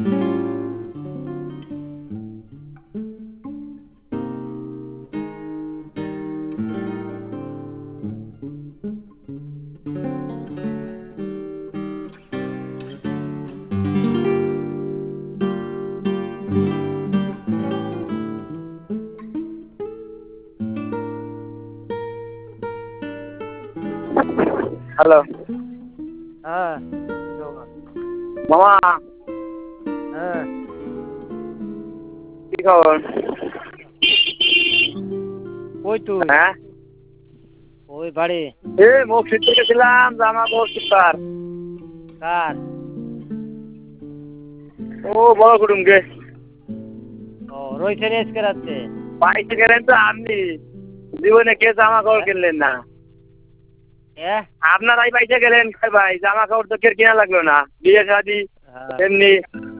Hello হ্যাঁ মামা, হ্যাঁ কি খবর? কই তুই? হ্যাঁ, ওই বাড়ি। মুখ শিখতে গেছিলাম, জামা কাপড় সুপার। কার? ও বড় কুটুমকে ও রয়েছে আজকে রাত্রে। পাইতে গেলেন তো আপনি, জীবনে কে জামা কাপড় কিনলেন না? আপনারাই পাইতে গেলেন ভাই, জামা কাপড় তো কে কিনা লাগলো না, বিয়ে শাদি হ্যাঁ এমনি